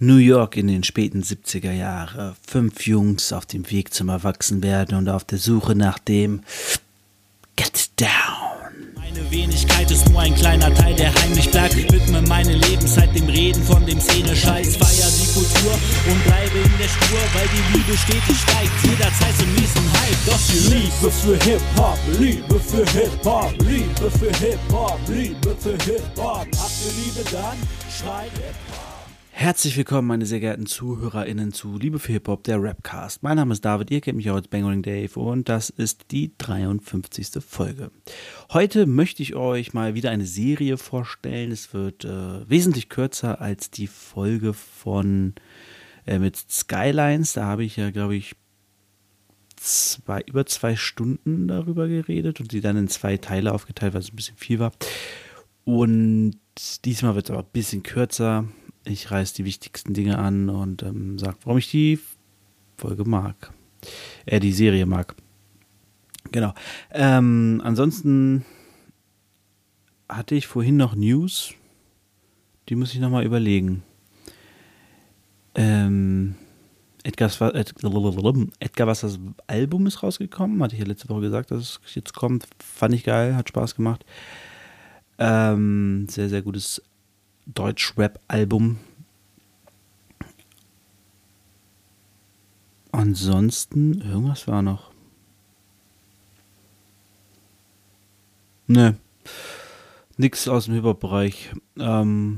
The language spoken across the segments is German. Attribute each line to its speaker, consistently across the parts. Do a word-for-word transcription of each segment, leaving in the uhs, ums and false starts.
Speaker 1: New York in den späten siebziger Jahre. Fünf Jungs auf dem Weg zum Erwachsenwerden und auf der Suche nach dem Get Down.
Speaker 2: Meine Wenigkeit ist nur ein kleiner Teil, der heimlich bleibt. Ich widme meine Lebenszeit dem Reden von dem Szene-Scheiß. Feier die Kultur und bleibe in der Spur, weil die Liebe stetig steigt. Jederzeit zum nächsten Hype. Doch die Liebe für Hip-Hop, Liebe für Hip-Hop, Liebe für Hip-Hop, Liebe für Hip-Hop. Habt ihr Liebe, dann schreit Hip-Hop.
Speaker 1: Herzlich willkommen, meine sehr geehrten ZuhörerInnen zu Liebe für Hip-Hop, der Rapcast. Mein Name ist David, ihr kennt mich auch als Bangering Dave und das ist die dreiundfünfzigste Folge. Heute möchte ich euch mal wieder eine Serie vorstellen. Es wird äh, wesentlich kürzer als die Folge von äh, mit Skylines. Da habe ich ja, glaube ich, zwei, über zwei Stunden darüber geredet und die dann in zwei Teile aufgeteilt, weil es ein bisschen viel war. Und diesmal wird es aber ein bisschen kürzer. Ich reiße die wichtigsten Dinge an und ähm, sage, warum ich die Folge mag. Äh, die Serie mag. Genau. Ähm, ansonsten hatte ich vorhin noch News. Die muss ich nochmal überlegen. Ähm, Edgar, Edgar Wassers Album ist rausgekommen. Hatte ich ja letzte Woche gesagt, dass es jetzt kommt. Fand ich geil, hat Spaß gemacht. Ähm, sehr, sehr gutes Deutsch-Rap-Album. Ansonsten, irgendwas war noch. Ne, nix aus dem Hip-Hop-Bereich. Ähm,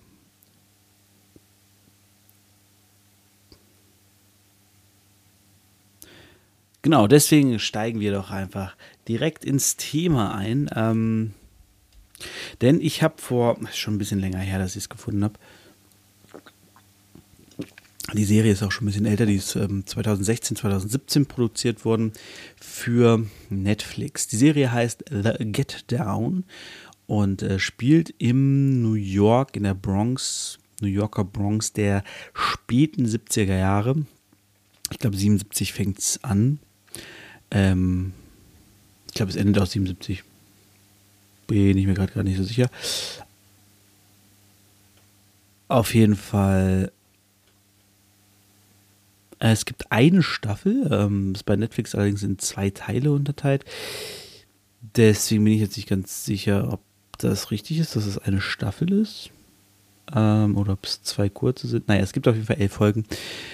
Speaker 1: genau, deswegen steigen wir doch einfach direkt ins Thema ein. Ähm, Denn ich habe vor, ist schon ein bisschen länger her, dass ich es gefunden habe. Die Serie ist auch schon ein bisschen älter, die ist ähm, zweitausendsechzehn, zweitausendsiebzehn produziert worden für Netflix. Die Serie heißt The Get Down und äh, spielt im New York, in der Bronx, New Yorker Bronx der späten siebziger Jahre. Ich glaube siebenundsiebzig fängt es an. Ähm, ich glaube es endet auch siebenundsiebzig. Bin ich mir gerade gar nicht so sicher. Auf jeden Fall. Es gibt eine Staffel, ähm, ist bei Netflix allerdings in zwei Teile unterteilt. Deswegen bin ich jetzt nicht ganz sicher, ob das richtig ist, dass es eine Staffel ist. Ähm, oder ob es zwei kurze sind. Naja, es gibt auf jeden Fall elf Folgen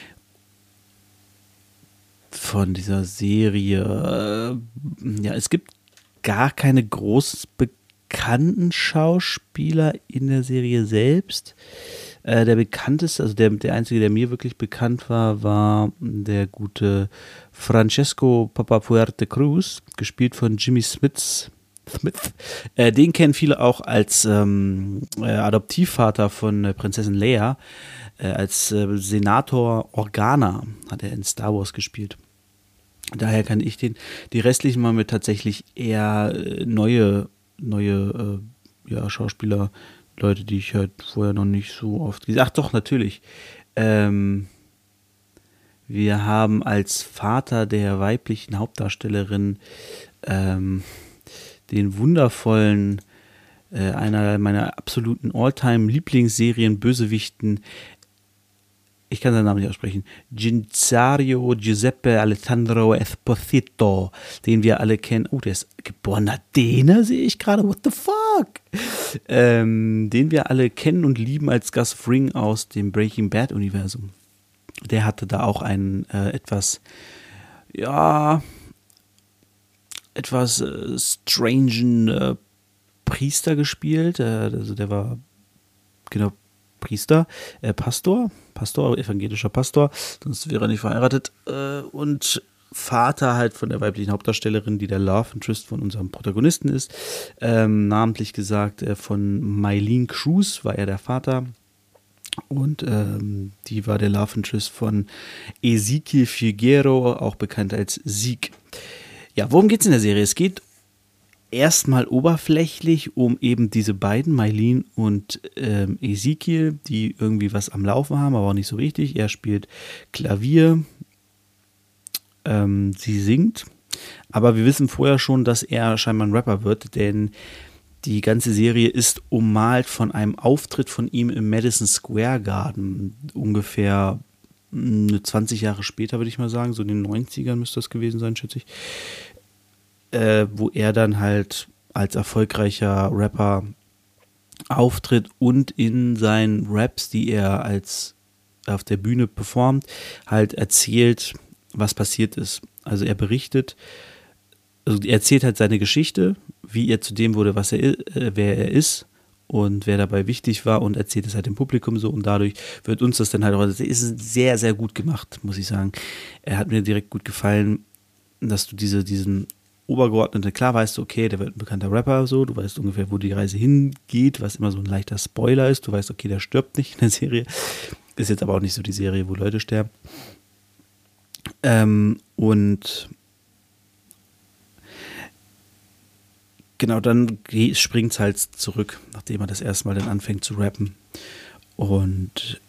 Speaker 1: von dieser Serie. Ja, es gibt gar keine groß bekannten Schauspieler in der Serie selbst. Äh, der bekannteste, also der, der einzige, der mir wirklich bekannt war, war der gute Francesco Papafuerte Cruz, gespielt von Jimmy Smits. Smith. Äh, den kennen viele auch als ähm, äh, Adoptivvater von äh, Prinzessin Leia. Äh, als äh, Senator Organa hat er in Star Wars gespielt. Daher kann ich den, die restlichen mal mit tatsächlich eher äh, neue, neue äh, ja, Schauspieler, Leute, die ich halt vorher noch nicht so oft gesehen habe. Ach doch, natürlich. Ähm, wir haben als Vater der weiblichen Hauptdarstellerin ähm, den wundervollen, äh, einer meiner absoluten All-Time-Lieblingsserien Bösewichten, ich kann seinen Namen nicht aussprechen, Gennaro Giuseppe Alessandro Esposito, den wir alle kennen. Oh, der ist geborener Däne, sehe ich gerade. What the fuck? Ähm, den wir alle kennen und lieben als Gus Fring aus dem Breaking Bad-Universum. Der hatte da auch einen äh, etwas, ja, etwas äh, strangen äh, Priester gespielt. Äh, also der war, genau, Priester, äh, Pastor, Pastor, evangelischer Pastor, sonst wäre er nicht verheiratet, äh, und Vater halt von der weiblichen Hauptdarstellerin, die der Love Interest von unserem Protagonisten ist, ähm, namentlich gesagt äh, von Mylene Cruz war er der Vater und ähm, die war der Love Interest von Ezekiel Figueroa, auch bekannt als Zeke. Ja, worum geht's in der Serie? Es geht erstmal oberflächlich um eben diese beiden, Mylene und ähm, Ezekiel, die irgendwie was am Laufen haben, aber auch nicht so richtig. Er spielt Klavier, ähm, sie singt, aber wir wissen vorher schon, dass er scheinbar ein Rapper wird, denn die ganze Serie ist ummalt von einem Auftritt von ihm im Madison Square Garden, ungefähr zwanzig Jahre später, würde ich mal sagen, so in den neunzigern müsste das gewesen sein, schätze ich, äh, wo er dann halt als erfolgreicher Rapper auftritt und in seinen Raps, die er als auf der Bühne performt, halt erzählt, was passiert ist. Also er berichtet, also er erzählt halt seine Geschichte, wie er zu dem wurde, was er, äh, wer er ist und wer dabei wichtig war und erzählt es halt dem Publikum so und dadurch wird uns das dann halt auch, das ist sehr, sehr gut gemacht, muss ich sagen. Er hat mir direkt gut gefallen, dass du diese, diesen Obergeordnete, klar weißt du, okay, der wird ein bekannter Rapper, so, du weißt ungefähr, wo die Reise hingeht, was immer so ein leichter Spoiler ist, du weißt, okay, der stirbt nicht in der Serie, ist jetzt aber auch nicht so die Serie, wo Leute sterben. Ähm, und genau, dann springt es halt zurück, nachdem er das erste Mal dann anfängt zu rappen. Und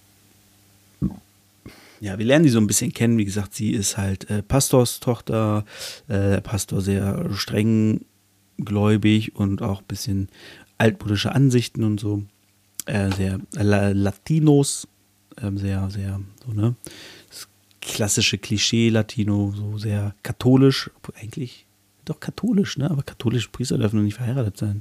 Speaker 1: ja, wir lernen die so ein bisschen kennen. Wie gesagt, sie ist halt äh, Pastorstochter, äh, Pastor sehr streng gläubig und auch ein bisschen altmodische Ansichten und so. Äh, sehr äh, Latinos, äh, sehr, sehr, so, ne? Das klassische Klischee-Latino, so sehr katholisch, obwohl eigentlich doch katholisch, ne? Aber katholische Priester dürfen noch nicht verheiratet sein.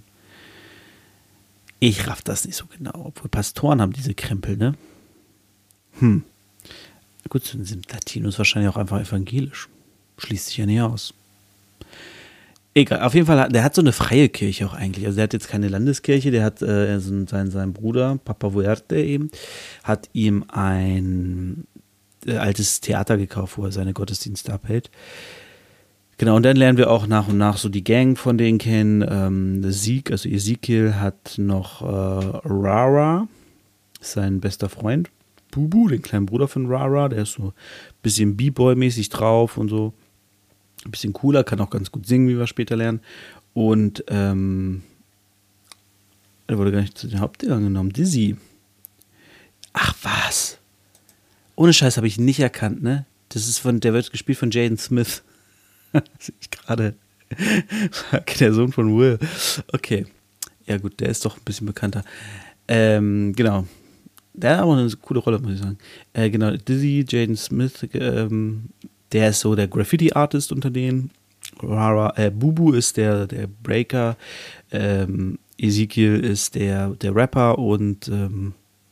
Speaker 1: Ich raff das nicht so genau, obwohl Pastoren haben diese Krempel, ne? Hm. Gut, dann sind Latinos wahrscheinlich auch einfach evangelisch. Schließt sich ja nicht aus. Egal, auf jeden Fall, hat, der hat so eine freie Kirche auch eigentlich. Also der hat jetzt keine Landeskirche, der hat äh, sein, sein Bruder, Papa Vuerte eben, hat ihm ein äh, altes Theater gekauft, wo er seine Gottesdienste abhält. Genau, und dann lernen wir auch nach und nach so die Gang von denen kennen. Ähm, Zeke, also Ezekiel hat noch äh, Rara, sein bester Freund. Bubu, den kleinen Bruder von Rara, der ist so ein bisschen B-Boy-mäßig drauf und so. Ein bisschen cooler, kann auch ganz gut singen, wie wir später lernen. Und ähm, er wurde gar nicht zu den Hauptdingern genommen. Dizzy. Ach was. Ohne Scheiß habe ich ihn nicht erkannt, ne? Das ist von, der wird gespielt von Jaden Smith. Sehe ich gerade. Der Sohn von Will. Okay. Ja gut, der ist doch ein bisschen bekannter. Ähm, genau. Der hat aber eine coole Rolle, muss ich sagen. Äh, genau, Dizzy, Jaden Smith, ähm, der ist so der Graffiti-Artist unter denen. Rara, äh, Bubu ist der, der Breaker. Ähm, Ezekiel ist der, der Rapper und ähm,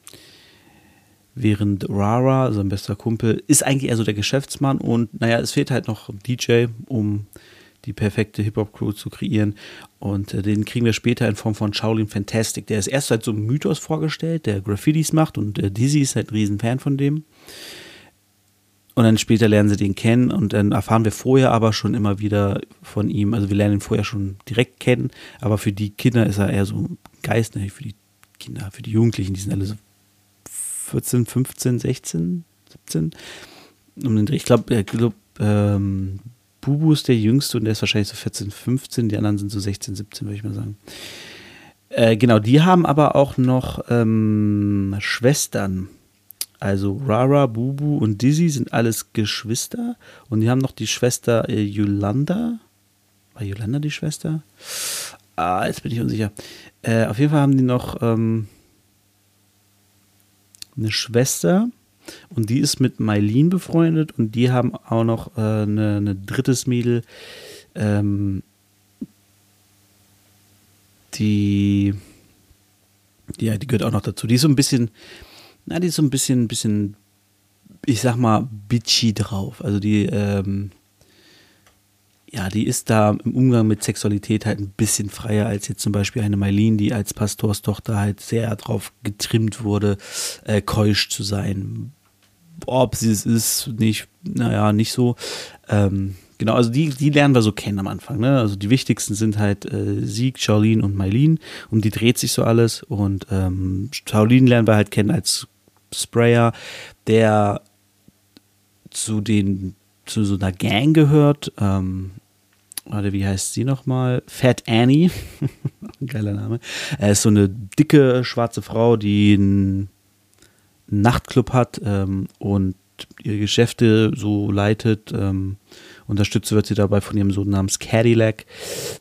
Speaker 1: während Rara, sein bester Kumpel, ist eigentlich eher so der Geschäftsmann und naja, es fehlt halt noch ein D J, um die perfekte Hip-Hop-Crew zu kreieren. Und äh, den kriegen wir später in Form von Shaolin Fantastic. Der ist erst halt so ein Mythos vorgestellt, der Graffitis macht und äh, Dizzy ist halt ein Riesenfan von dem. Und dann später lernen sie den kennen und dann erfahren wir vorher aber schon immer wieder von ihm, also wir lernen ihn vorher schon direkt kennen, aber für die Kinder ist er eher so ein Geist, ne? Für die Kinder, für die Jugendlichen, die sind alle so vierzehn, fünfzehn, sechzehn, siebzehn. Ich glaube, ich glaub, ähm, Bubu ist der Jüngste und der ist wahrscheinlich so vierzehn, fünfzehn, die anderen sind so sechzehn, siebzehn, würde ich mal sagen. Äh, genau, die haben aber auch noch ähm, Schwestern. Also Rara, Bubu und Dizzy sind alles Geschwister und die haben noch die Schwester äh, Yolanda. War Yolanda die Schwester? Ah, jetzt bin ich unsicher. Äh, auf jeden Fall haben die noch ähm, eine Schwester. Und die ist mit Mylene befreundet und die haben auch noch äh, eine, eine drittes Mädel, ähm, die, die, ja, die gehört auch noch dazu. Die ist so ein bisschen, na, die ist so ein bisschen, bisschen, ich sag mal, bitchy drauf. Also die, ähm, ja, die ist da im Umgang mit Sexualität halt ein bisschen freier als jetzt zum Beispiel eine Mylene, die als Pastorstochter halt sehr drauf getrimmt wurde, äh, keusch zu sein. Ob sie es ist, nicht, naja, nicht so. Ähm, genau, also die, die lernen wir so kennen am Anfang. Ne? Also die wichtigsten sind halt äh, Zeke, Shaolin und Mylene. Um die dreht sich so alles. Und ähm, Shaolin lernen wir halt kennen als Sprayer, der zu den, zu so einer Gang gehört. Ähm, Oder wie heißt sie nochmal? Fat Annie. Geiler Name. Er ist so eine dicke, schwarze Frau, die einen Nachtclub hat ähm, und ihre Geschäfte so leitet. Ähm, unterstützt wird sie dabei von ihrem Sohn namens Cadillac.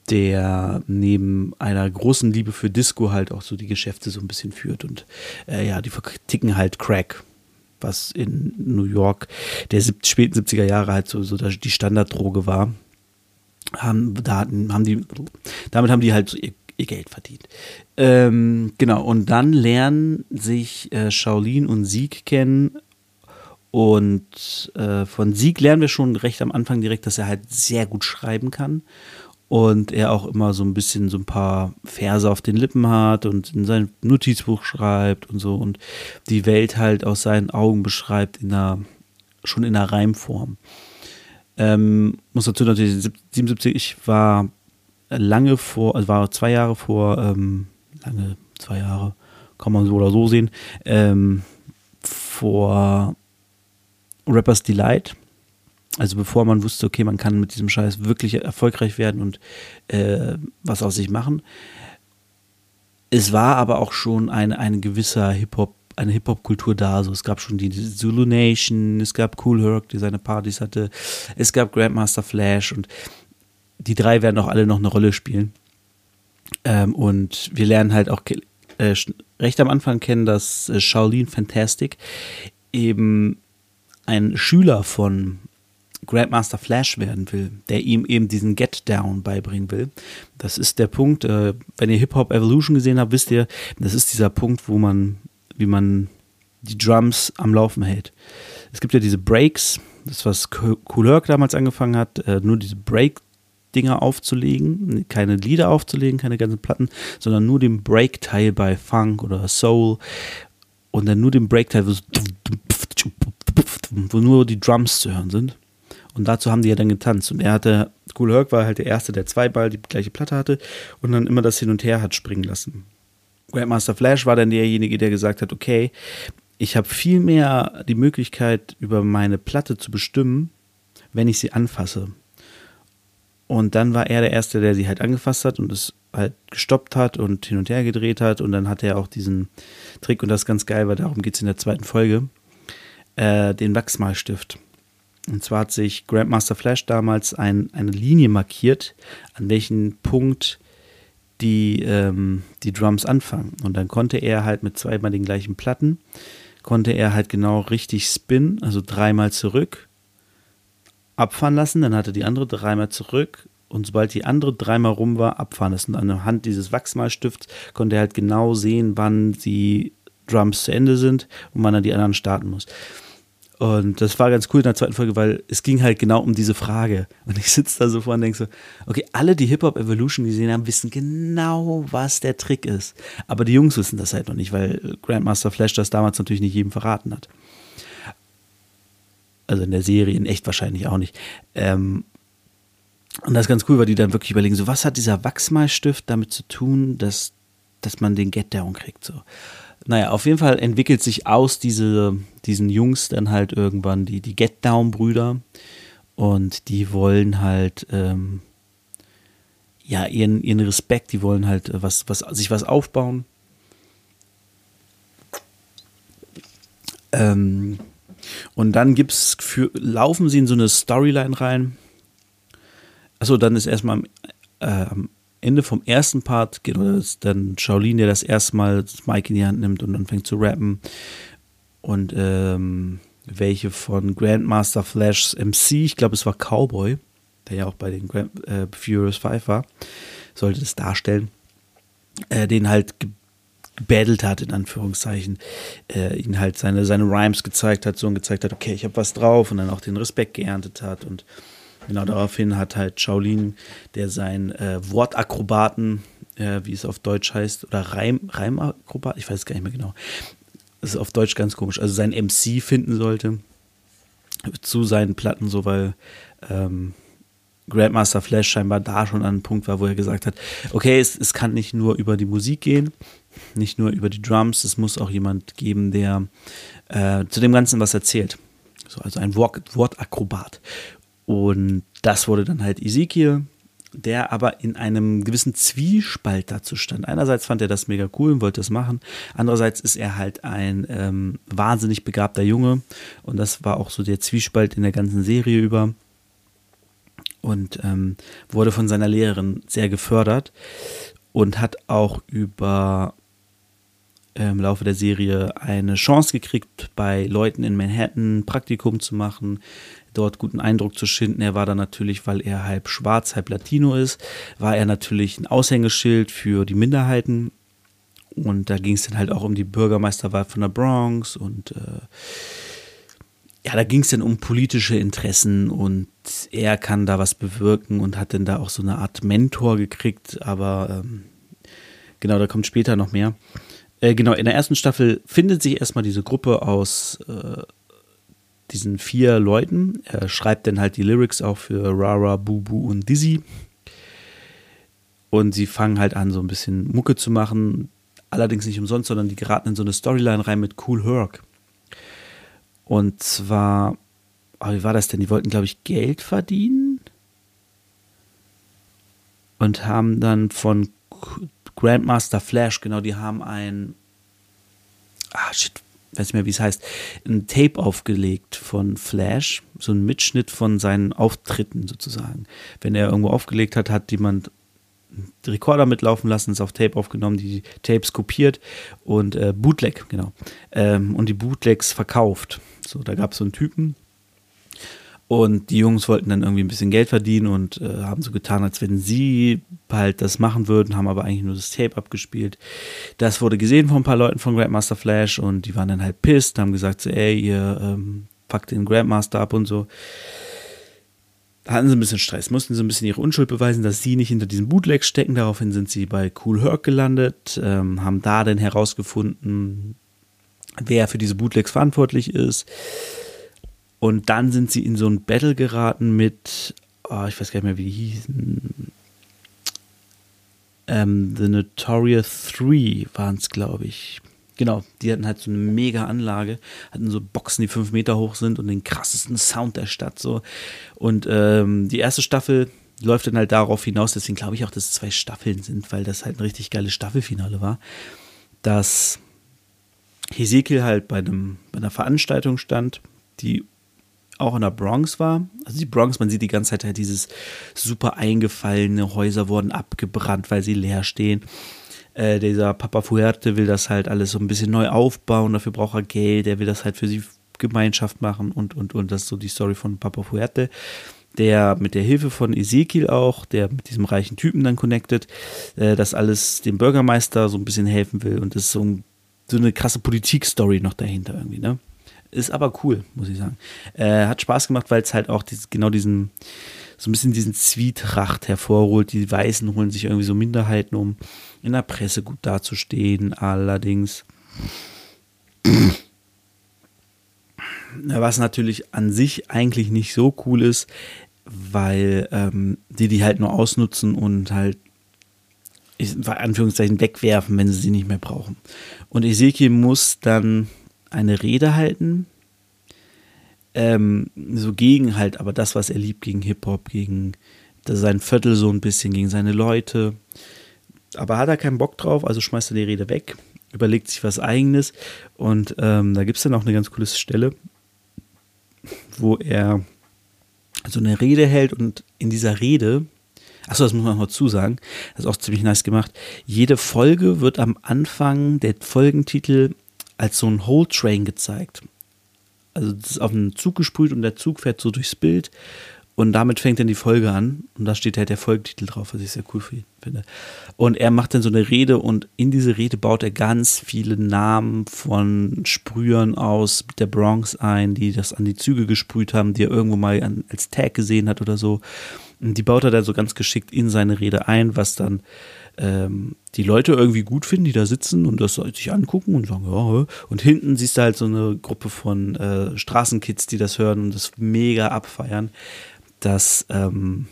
Speaker 1: der neben einer großen Liebe für Disco halt auch so die Geschäfte so ein bisschen führt. Und äh, ja, die verticken halt Crack, was in New York der sieb- späten siebziger Jahre halt so, so die Standarddroge war. Haben, da hatten, haben die, damit haben die halt so ihr, ihr Geld verdient. Ähm, genau, und dann lernen sich äh, Shaolin und Sieg kennen. Und äh, von Sieg lernen wir schon recht am Anfang direkt, dass er halt sehr gut schreiben kann. Und er auch immer so ein bisschen so ein paar Verse auf den Lippen hat und in sein Notizbuch schreibt und so. Und die Welt halt aus seinen Augen beschreibt, in einer, schon in einer Reimform. Ähm, muss dazu natürlich, siebenundsiebzig, ich war lange vor, also war zwei Jahre vor, ähm, lange, zwei Jahre, kann man so oder so sehen, ähm, vor Rappers Delight. Also bevor man wusste, okay, man kann mit diesem Scheiß wirklich erfolgreich werden und äh, was aus sich machen. Es war aber auch schon ein, ein gewisser Hip-Hop, eine Hip-Hop-Kultur da. Also es gab schon die Zulu Nation, es gab Kool Herc, die seine Partys hatte, es gab Grandmaster Flash und die drei werden auch alle noch eine Rolle spielen. Ähm, und wir lernen halt auch äh, recht am Anfang kennen, dass äh, Shaolin Fantastic eben ein Schüler von Grandmaster Flash werden will, der ihm eben diesen Get Down beibringen will. Das ist der Punkt, äh, wenn ihr Hip-Hop Evolution gesehen habt, wisst ihr, das ist dieser Punkt, wo man, wie man die Drums am Laufen hält. Es gibt ja diese Breaks, das was Kool Herc damals angefangen hat, äh, nur diese Break-Dinger aufzulegen, keine Lieder aufzulegen, keine ganzen Platten, sondern nur den Break-Teil bei Funk oder Soul und dann nur den Break-Teil, wo, so wo nur die Drums zu hören sind. Und dazu haben die ja dann getanzt. Und er hatte, Kool Herc war halt der Erste, der zweimal die gleiche Platte hatte und dann immer das hin und her hat springen lassen. Grandmaster Flash war dann derjenige, der gesagt hat, okay, ich habe viel mehr die Möglichkeit, über meine Platte zu bestimmen, wenn ich sie anfasse. Und dann war er der Erste, der sie halt angefasst hat und es halt gestoppt hat und hin und her gedreht hat. Und dann hatte er auch diesen Trick, und das ist ganz geil, weil darum geht es in der zweiten Folge, äh, den Wachsmalstift. Und zwar hat sich Grandmaster Flash damals ein, eine Linie markiert, an welchem Punkt die, ähm, die Drums anfangen. Und dann konnte er halt mit zweimal den gleichen Platten, konnte er halt genau richtig spinnen, also dreimal zurück, abfahren lassen. Dann hatte die andere dreimal zurück und sobald die andere dreimal rum war, abfahren lassen. Und anhand dieses Wachsmalstifts konnte er halt genau sehen, wann die Drums zu Ende sind und wann er die anderen starten muss. Und das war ganz cool in der zweiten Folge, weil es ging halt genau um diese Frage. Und ich sitze da so vor und denke so, okay, alle, die Hip-Hop Evolution gesehen haben, wissen genau, was der Trick ist. Aber die Jungs wissen das halt noch nicht, weil Grandmaster Flash das damals natürlich nicht jedem verraten hat. Also in der Serie, in echt wahrscheinlich auch nicht. Ähm, und das ist ganz cool, weil die dann wirklich überlegen, so was hat dieser Wachsmalstift damit zu tun, dass, dass man den Get-Down kriegt, so. Naja, auf jeden Fall entwickelt sich aus diese, diesen Jungs dann halt irgendwann die, die Get-Down-Brüder und die wollen halt ähm, ja ihren, ihren Respekt, die wollen halt was, was, sich was aufbauen. Ähm, und dann gibt's für, laufen sie in so eine Storyline rein. Achso, dann ist erstmal am äh, Ende vom ersten Part geht es dann Shaolin, der das erste Mal das Mic in die Hand nimmt und dann fängt zu rappen. Und ähm, welche von Grandmaster Flashs M C, ich glaube es war Cowboy, der ja auch bei den Grand, äh, Furious Five war, sollte das darstellen, äh, den halt gebattelt hat, in Anführungszeichen, äh, ihn halt seine, seine Rhymes gezeigt hat, so und gezeigt hat, okay, ich habe was drauf und dann auch den Respekt geerntet hat und genau daraufhin hat halt Shaolin, der sein äh, Wortakrobaten, äh, wie es auf Deutsch heißt, oder Reim, Reimakrobat, ich weiß es gar nicht mehr genau, das ist auf Deutsch ganz komisch, also sein M C finden sollte zu seinen Platten, so weil ähm, Grandmaster Flash scheinbar da schon an einem Punkt war, wo er gesagt hat, okay, es, es kann nicht nur über die Musik gehen, nicht nur über die Drums, es muss auch jemand geben, der äh, zu dem Ganzen was erzählt. So, also ein Wort, Wortakrobat. Und das wurde dann halt Ezekiel, der aber in einem gewissen Zwiespalt dazu stand. Einerseits fand er das mega cool und wollte das machen. Andererseits ist er halt ein ähm, wahnsinnig begabter Junge. Und das war auch so der Zwiespalt in der ganzen Serie über. und ähm, wurde von seiner Lehrerin sehr gefördert und hat auch über im Laufe der Serie eine Chance gekriegt, bei Leuten in Manhattan ein Praktikum zu machen, dort guten Eindruck zu schinden. Er war dann natürlich, weil er halb schwarz, halb Latino ist, war er natürlich ein Aushängeschild für die Minderheiten. Und da ging es dann halt auch um die Bürgermeisterwahl von der Bronx und äh, ja, da ging es dann um politische Interessen und er kann da was bewirken und hat dann da auch so eine Art Mentor gekriegt, aber ähm, genau, da kommt später noch mehr. Äh, genau, in der ersten Staffel findet sich erstmal diese Gruppe aus äh, diesen vier Leuten. Er schreibt dann halt die Lyrics auch für Rara, Bubu und Dizzy. Und sie fangen halt an, so ein bisschen Mucke zu machen. Allerdings nicht umsonst, sondern die geraten in so eine Storyline rein mit Kool Herc. Und zwar, oh, wie war das denn? Die wollten, glaube ich, Geld verdienen. Und haben dann von Grandmaster Flash, genau, die haben ein, ah shit, weiß nicht mehr, wie es heißt, ein Tape aufgelegt von Flash, so ein Mitschnitt von seinen Auftritten sozusagen. Wenn er irgendwo aufgelegt hat, hat jemand einen Rekorder mitlaufen lassen, ist auf Tape aufgenommen, die Tapes kopiert und äh, Bootleg, genau, ähm, und die Bootlegs verkauft. So, da gab es so einen Typen, und die Jungs wollten dann irgendwie ein bisschen Geld verdienen und äh, haben so getan, als wenn sie halt das machen würden, haben aber eigentlich nur das Tape abgespielt. Das wurde gesehen von ein paar Leuten von Grandmaster Flash und die waren dann halt pissed, haben gesagt so, ey, ihr ähm, packt den Grandmaster ab und so. Hatten sie ein bisschen Stress, mussten sie ein bisschen ihre Unschuld beweisen, dass sie nicht hinter diesem Bootleg stecken. Daraufhin sind sie bei Kool Herc gelandet, ähm, haben da dann herausgefunden, wer für diese Bootlegs verantwortlich ist. Und dann sind sie in so ein Battle geraten mit, oh, ich weiß gar nicht mehr, wie die hießen. Ähm, The Notorious Three waren es, glaube ich. Genau, die hatten halt so eine mega Anlage, hatten so Boxen, die fünf Meter hoch sind und den krassesten Sound der Stadt. So. Und ähm, die erste Staffel läuft dann halt darauf hinaus, deswegen glaube ich auch, dass es zwei Staffeln sind, weil das halt ein richtig geiles Staffelfinale war, dass Ezekiel halt bei, einem, bei einer Veranstaltung stand, die auch in der Bronx war. Also die Bronx, man sieht die ganze Zeit halt dieses super eingefallene, Häuser wurden abgebrannt, weil sie leer stehen. Äh, dieser Papa Fuerte will das halt alles so ein bisschen neu aufbauen, dafür braucht er Geld, er will das halt für die Gemeinschaft machen und, und, und. Das ist so die Story von Papa Fuerte, der mit der Hilfe von Ezekiel auch, der mit diesem reichen Typen dann connected, äh, das alles dem Bürgermeister so ein bisschen helfen will und das ist so, ein, so eine krasse Politik-Story noch dahinter irgendwie, ne? Ist aber cool, muss ich sagen. Äh, hat Spaß gemacht, weil es halt auch dieses, genau diesen, so ein bisschen diesen Zwietracht hervorholt. Die Weißen holen sich irgendwie so Minderheiten, um in der Presse gut dazustehen. Allerdings, was natürlich an sich eigentlich nicht so cool ist, weil ähm, die die halt nur ausnutzen und halt in Anführungszeichen wegwerfen, wenn sie sie nicht mehr brauchen. Und Ezekiel muss dann eine Rede halten, ähm, so gegen halt, aber das, was er liebt, gegen Hip-Hop, gegen sein Viertel so ein bisschen, gegen seine Leute. Aber hat er keinen Bock drauf, also schmeißt er die Rede weg, überlegt sich was Eigenes und ähm, da gibt es dann auch eine ganz coole Stelle, wo er so eine Rede hält und in dieser Rede, achso, das muss man noch dazu sagen, das ist auch ziemlich nice gemacht, jede Folge wird am Anfang der Folgentitel als so ein Whole Train gezeigt. Also das ist auf einen Zug gesprüht und der Zug fährt so durchs Bild und damit fängt dann die Folge an und da steht halt der Folgentitel drauf, was ich sehr cool finde. Und er macht dann so eine Rede und in diese Rede baut er ganz viele Namen von Sprühern aus der Bronx ein, die das an die Züge gesprüht haben, die er irgendwo mal an, als Tag gesehen hat oder so. Und die baut er dann so ganz geschickt in seine Rede ein, was dann ähm, die Leute irgendwie gut finden, die da sitzen und das sich angucken und sagen, ja, und hinten siehst du halt so eine Gruppe von äh, Straßenkids, die das hören und das mega abfeiern, dass, ähm,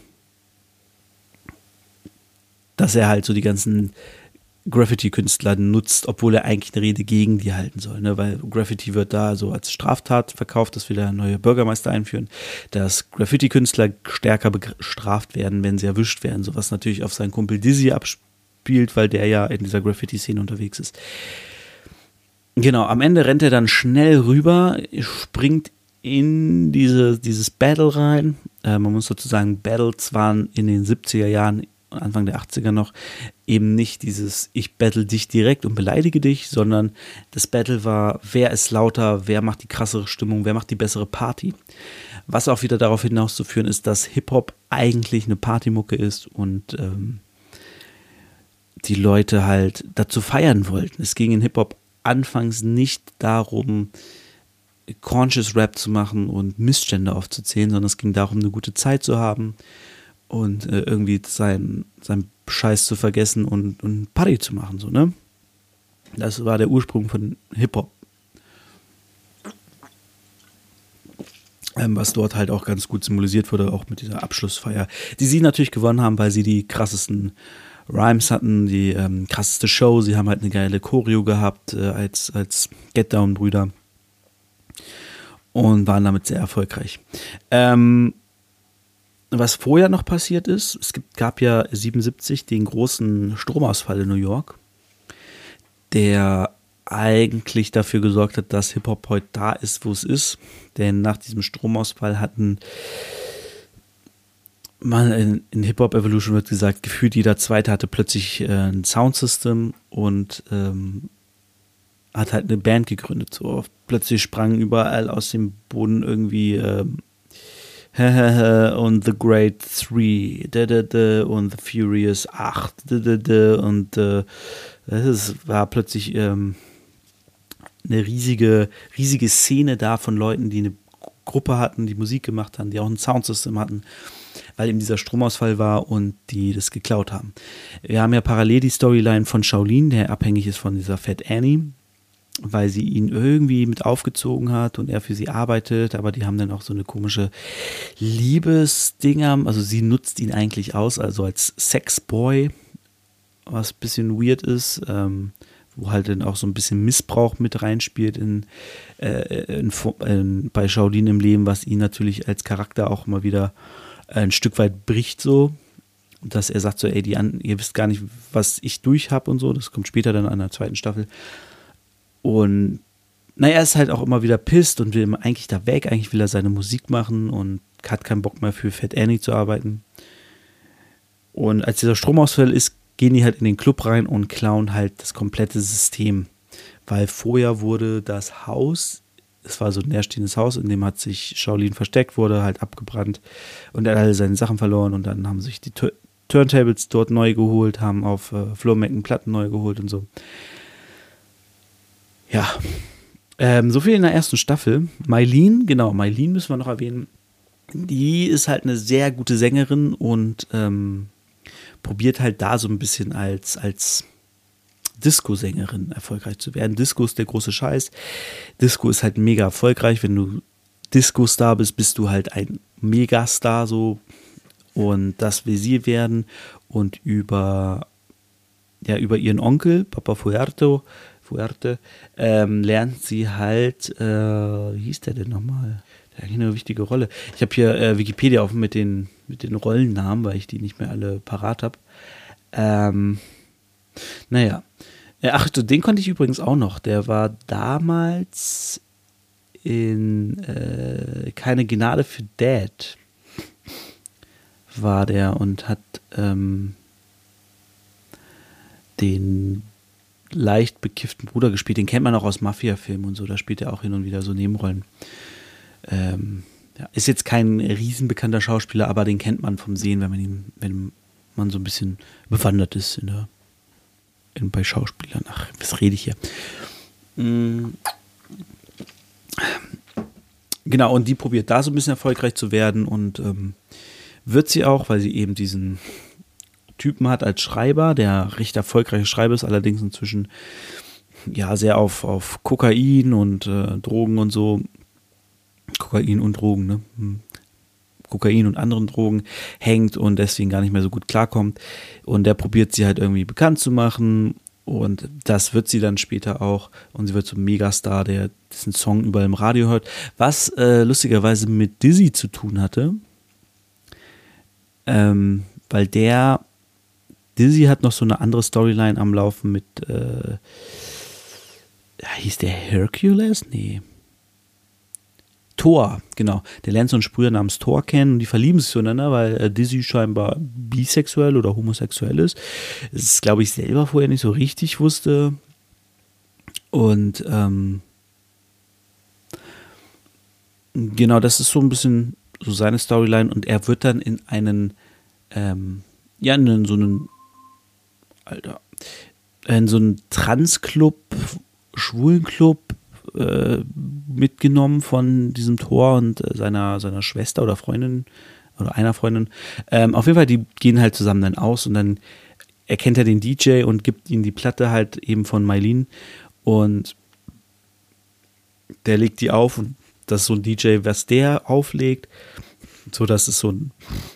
Speaker 1: dass er halt so die ganzen Graffiti-Künstler nutzt, obwohl er eigentlich eine Rede gegen die halten soll, ne? Weil Graffiti wird da so als Straftat verkauft, dass wir da neue Bürgermeister einführen, dass Graffiti-Künstler stärker bestraft werden, wenn sie erwischt werden, so was natürlich auf seinen Kumpel Dizzy abspielt, weil der ja in dieser Graffiti-Szene unterwegs ist. Genau, am Ende rennt er dann schnell rüber, springt in diese, dieses Battle rein, Äh, man muss dazu sagen, Battles waren in den siebziger Jahren und Anfang der achtziger noch eben nicht dieses ich battle dich direkt und beleidige dich, sondern das Battle war, wer ist lauter, wer macht die krassere Stimmung, wer macht die bessere Party. Was auch wieder darauf hinauszuführen ist, dass Hip-Hop eigentlich eine Partymucke ist und ähm, die Leute halt dazu feiern wollten. Es ging in Hip-Hop anfangs nicht darum, Conscious Rap zu machen und Missstände aufzuzählen, sondern es ging darum, eine gute Zeit zu haben und äh, irgendwie sein, sein Scheiß zu vergessen und, und Party zu machen, so, ne? Das war der Ursprung von Hip-Hop. Ähm, was dort halt auch ganz gut symbolisiert wurde, auch mit dieser Abschlussfeier, die sie natürlich gewonnen haben, weil sie die krassesten Rhymes hatten, die ähm, krasseste Show, sie haben halt eine geile Choreo gehabt äh, als, als Get Down-Brüder und waren damit sehr erfolgreich. Ähm, was vorher noch passiert ist, es gibt, gab ja siebenundsiebzig den großen Stromausfall in New York, der eigentlich dafür gesorgt hat, dass Hip-Hop heute da ist, wo es ist. Denn nach diesem Stromausfall hatten man in, in Hip-Hop Evolution wird gesagt, gefühlt jeder Zweite hatte plötzlich äh, ein Soundsystem und ähm, hat halt eine Band gegründet. So plötzlich sprangen überall aus dem Boden irgendwie ähm, und The Great Three und The Furious Acht und äh, es war plötzlich ähm, eine riesige, riesige Szene da von Leuten, die eine Gruppe hatten, die Musik gemacht haben, die auch ein Soundsystem hatten, weil eben dieser Stromausfall war und die das geklaut haben. Wir haben ja parallel die Storyline von Shaolin, der abhängig ist von dieser Fat Annie, weil sie ihn irgendwie mit aufgezogen hat und er für sie arbeitet, aber die haben dann auch so eine komische Liebesdinger, also sie nutzt ihn eigentlich aus, also als Sexboy, was ein bisschen weird ist, ähm, wo halt dann auch so ein bisschen Missbrauch mit reinspielt in, äh, in, in, bei Shaolin im Leben, was ihn natürlich als Charakter auch mal wieder ein Stück weit bricht so, dass er sagt so, ey, die an, ihr wisst gar nicht, was ich durch habe und so, das kommt später dann an der zweiten Staffel. Und naja, er ist halt auch immer wieder pisst und will eigentlich da weg, eigentlich will er seine Musik machen und hat keinen Bock mehr für Fat Annie zu arbeiten. Und als dieser Stromausfall ist, gehen die halt in den Club rein und klauen halt das komplette System. Weil vorher wurde das Haus, es war so ein leerstehendes Haus, in dem hat sich Shaolin versteckt, wurde halt abgebrannt und er hat alle seine Sachen verloren und dann haben sich die Tur- Turntables dort neu geholt, haben auf äh, Flohmecken Platten neu geholt und so. Ja, ähm, so viel in der ersten Staffel. Maylene, genau, Maylene müssen wir noch erwähnen. Die ist halt eine sehr gute Sängerin und ähm, probiert halt da so ein bisschen als, als Disco-Sängerin erfolgreich zu werden. Disco ist der große Scheiß. Disco ist halt mega erfolgreich. Wenn du Disco-Star bist, bist du halt ein Megastar so. Und das will sie werden. Und über, ja, über ihren Onkel, Papa Fuerte, Fuerte ähm, lernt sie halt, äh, wie hieß der denn nochmal? Der hat eigentlich eine wichtige Rolle. Ich habe hier äh, Wikipedia offen mit den, mit den Rollennamen, weil ich die nicht mehr alle parat habe. Ähm, naja. Ach, den konnte ich übrigens auch noch. Der war damals in äh, Keine Gnade für Dad war der und hat ähm, den leicht bekifften Bruder gespielt. Den kennt man auch aus Mafia-Filmen und so. Da spielt er auch hin und wieder so Nebenrollen. Ähm, ja, ist jetzt kein riesenbekannter Schauspieler, aber den kennt man vom Sehen, wenn man ihn, wenn man so ein bisschen bewandert ist in der, in, bei Schauspielern. Ach, was rede ich hier? Mhm. Genau, und die probiert da so ein bisschen erfolgreich zu werden und ähm, wird sie auch, weil sie eben diesen Typen hat als Schreiber, der recht erfolgreiche Schreiber ist, allerdings inzwischen ja sehr auf, auf Kokain und äh, Drogen und so. Kokain und Drogen, ne? Hm. Kokain und anderen Drogen hängt und deswegen gar nicht mehr so gut klarkommt. Und der probiert sie halt irgendwie bekannt zu machen und das wird sie dann später auch und sie wird so ein Megastar, der diesen Song überall im Radio hört, was äh, lustigerweise mit Dizzy zu tun hatte, ähm, weil der Dizzy hat noch so eine andere Storyline am Laufen mit äh, hieß der Hercules? Nee. Thor, genau. Der lernt so einen Sprüher namens Thor kennen und die verlieben sich zueinander, weil äh, Dizzy scheinbar bisexuell oder homosexuell ist. Das ist, glaube ich, selber vorher nicht so richtig wusste. Und ähm, genau, das ist so ein bisschen so seine Storyline und er wird dann in einen, ähm, ja, in so einen, Alter, in so einen Trans-Club, Schwulenclub äh, mitgenommen von diesem Thor und äh, seiner, seiner Schwester oder Freundin oder einer Freundin. Ähm, auf jeden Fall, die gehen halt zusammen dann aus und dann erkennt er den D J und gibt ihm die Platte halt eben von Mylene und der legt die auf und das ist so ein D J, was der auflegt, so dass es so ein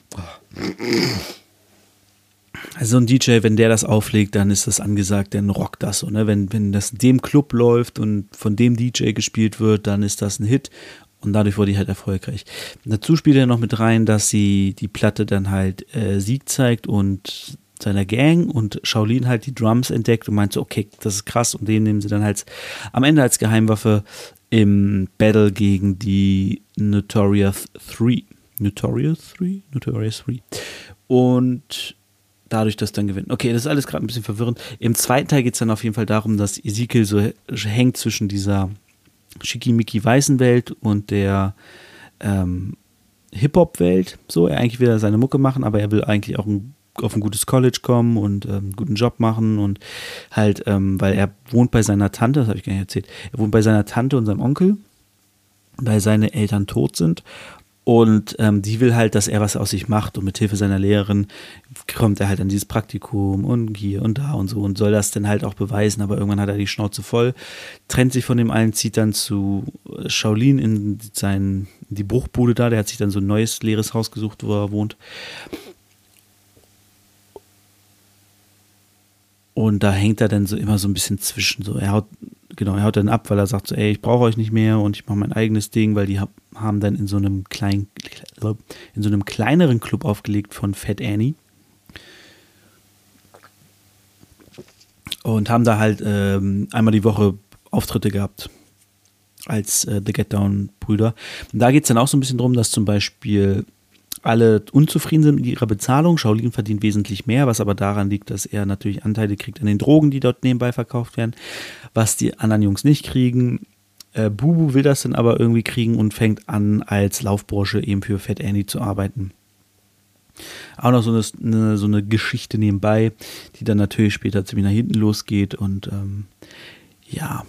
Speaker 1: also ein D J, wenn der das auflegt, dann ist das angesagt, dann rockt das so, ne? Wenn, wenn das in dem Club läuft und von dem D J gespielt wird, dann ist das ein Hit und dadurch wurde die halt erfolgreich. Dazu spielt er noch mit rein, dass sie die Platte dann halt äh, Sieg zeigt und seiner Gang und Shaolin halt die Drums entdeckt und meint so, okay, das ist krass und den nehmen sie dann halt am Ende als Geheimwaffe im Battle gegen die Notorious drei. Notorious drei? Notorious drei. Und dadurch das dann gewinnen. Okay, das ist alles gerade ein bisschen verwirrend. Im zweiten Teil geht es dann auf jeden Fall darum, dass Ezekiel so hängt zwischen dieser schickimicki-weißen Welt und der ähm, Hip-Hop-Welt. So, er eigentlich will er seine Mucke machen, aber er will eigentlich auch ein auf ein gutes College kommen und ähm, einen guten Job machen und halt, ähm, weil er wohnt bei seiner Tante, das habe ich gar nicht erzählt, er wohnt bei seiner Tante und seinem Onkel, weil seine Eltern tot sind und ähm, die will halt, dass er was aus sich macht und mit Hilfe seiner Lehrerin kommt er halt an dieses Praktikum und hier und da und so und soll das dann halt auch beweisen, aber irgendwann hat er die Schnauze voll, trennt sich von dem allen, zieht dann zu Shaolin in, sein, in die Bruchbude da, der hat sich dann so ein neues leeres Haus gesucht, wo er wohnt. Und da hängt er dann so immer so ein bisschen zwischen. So, er haut, genau, er haut dann ab, weil er sagt so, ey, ich brauche euch nicht mehr und ich mache mein eigenes Ding, weil die hab, haben dann in so einem kleinen, in so einem kleineren Club aufgelegt von Fat Annie. Und haben da halt ähm, einmal die Woche Auftritte gehabt als äh, The Get Down Brüder. Und da geht es dann auch so ein bisschen drum, dass zum Beispiel alle unzufrieden sind mit ihrer Bezahlung. Shaolin verdient wesentlich mehr, was aber daran liegt, dass er natürlich Anteile kriegt an den Drogen, die dort nebenbei verkauft werden, was die anderen Jungs nicht kriegen. Äh, Bubu will das dann aber irgendwie kriegen und fängt an, als Laufbursche eben für Fat Annie zu arbeiten. Auch noch so eine, eine, so eine Geschichte nebenbei, die dann natürlich später ziemlich nach hinten losgeht und ähm, ja,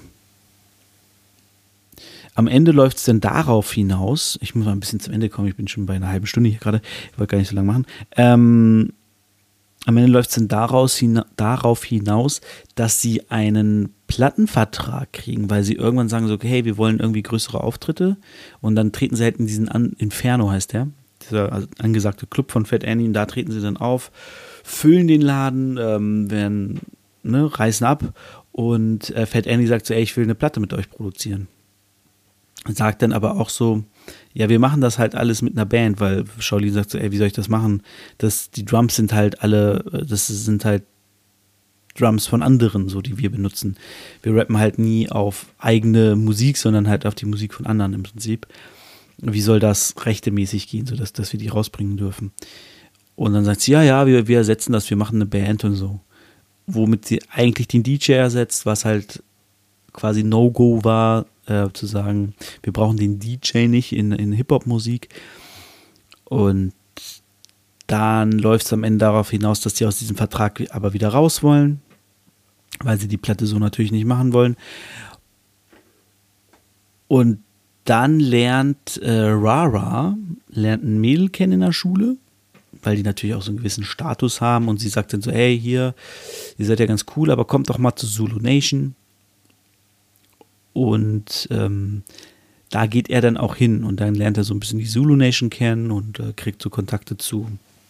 Speaker 1: am Ende läuft es dann darauf hinaus, ich muss mal ein bisschen zum Ende kommen, ich bin schon bei einer halben Stunde hier gerade, ich wollte gar nicht so lange machen, ähm, am Ende läuft es dann daraus hina- darauf hinaus, dass sie einen Plattenvertrag kriegen, weil sie irgendwann sagen so, okay, hey, wir wollen irgendwie größere Auftritte und dann treten sie halt in diesen An- Inferno, heißt der, dieser also angesagte Club von Fat Annie und da treten sie dann auf, füllen den Laden, ähm, werden, ne, reißen ab und äh, Fat Annie sagt so, ey, ich will eine Platte mit euch produzieren. Sagt dann aber auch so, ja, wir machen das halt alles mit einer Band, weil Shaolin sagt so, ey, wie soll ich das machen? Das, die Drums sind halt alle, das sind halt Drums von anderen, so die wir benutzen. Wir rappen halt nie auf eigene Musik, sondern halt auf die Musik von anderen im Prinzip. Wie soll das rechtemäßig gehen, sodass dass wir die rausbringen dürfen? Und dann sagt sie, ja, ja, wir, wir ersetzen das, wir machen eine Band und so. Womit sie eigentlich den D J ersetzt, was halt quasi No-Go war, äh, zu sagen, wir brauchen den D J nicht in, in Hip-Hop-Musik. Und dann läuft es am Ende darauf hinaus, dass sie aus diesem Vertrag aber wieder raus wollen, weil sie die Platte so natürlich nicht machen wollen. Und dann lernt äh, Rara, lernt ein Mädel kennen in der Schule, weil die natürlich auch so einen gewissen Status haben und sie sagt dann so, hey, hier, ihr seid ja ganz cool, aber kommt doch mal zu Zulu Nation. Und ähm, da geht er dann auch hin und dann lernt er so ein bisschen die Zulu Nation kennen und äh, kriegt so Kontakte zu